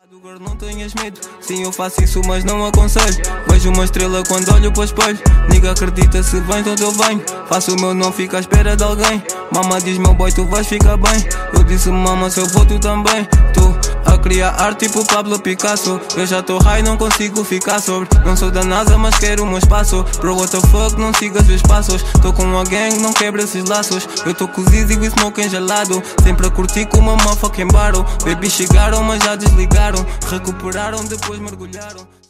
Agora não tenhas medo, sim eu faço isso mas não aconselho. Vejo uma estrela quando olho para o espelho. Niga acredita se vens onde eu venho. Faço o meu não fico à espera de alguém. Mama diz meu boy tu vais ficar bem. Eu disse mama se eu vou tu também. Tu a criar arte tipo Pablo Picasso. Eu já tô high não consigo ficar sobre. Não sou da NASA mas quero o meu espaço. Bro what the fuck não sigas os passos. Tô com uma gang não quebra esses laços. Eu tô com o Zizi e smoke gelado. Sempre a curtir com uma motherfucking barrel. Baby chegaram mas já desligaram. Recuperaram depois mergulharam.